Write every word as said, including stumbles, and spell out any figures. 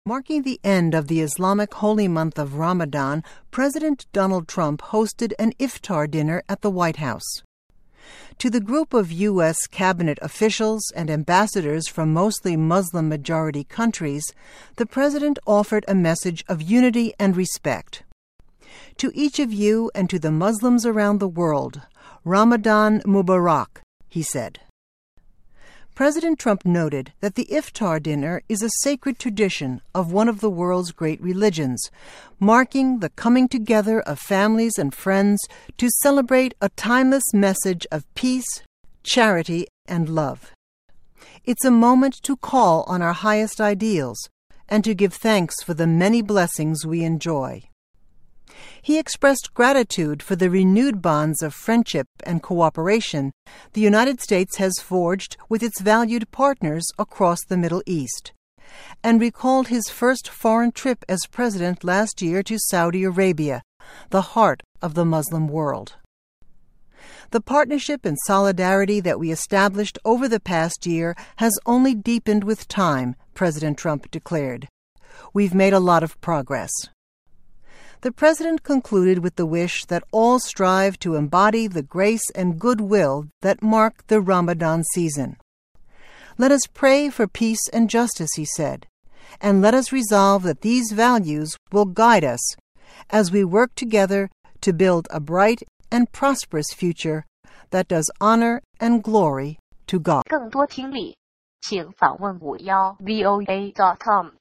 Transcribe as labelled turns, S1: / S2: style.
S1: Marking the end of the Islamic holy month of Ramadan, President Donald Trump hosted an iftar dinner at the White House. To the group of U S cabinet officials and ambassadors from mostly Muslim-majority countries, the president offered a message of unity and respect. To each of you and to the Muslims around the world, Ramadan Mubarak, he said. President Trump noted that the iftar dinner is a sacred tradition of one of the world's great religions, marking the coming together of families and friends to celebrate a timeless message of peace, charity, and love. It's a moment to call on our highest ideals and to give thanks for the many blessings we enjoy. He expressed gratitude for the renewed bonds of friendship and cooperation the United States has forged with its valued partners across the Middle East, and recalled his first foreign trip as president last year to Saudi Arabia, the heart of the Muslim world. The partnership and solidarity that we established over the past year has only deepened with time, President Trump declared. We've made a lot of progress. The president concluded with the wish that all strive to embody the grace and goodwill that mark the Ramadan season. Let us pray for peace and justice, he said, and let us resolve that these values will guide us as we work together to build a bright and prosperous future that does honor and glory to God.
S2: 更多听力，请访问五幺 V O A dot com。